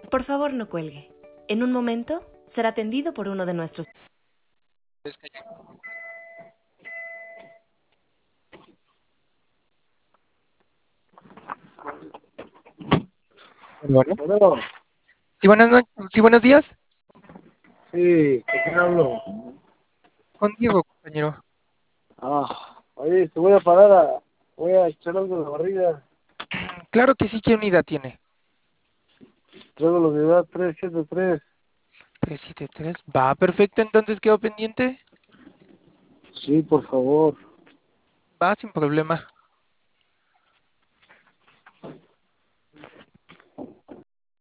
Por favor, no cuelgue. En un momento será atendido por uno de nuestros... Bueno. Bueno, Sí, sí, buenos días. sí, ¿con quién hablo? Con Diego, compañero. Oye, te voy a parar voy a echar algo de la barriga. Claro que sí, ¿qué unidad tiene? Traigo la unidad 373. 373. Va, perfecto, entonces quedó pendiente. Sí, por favor. Va, sin problema.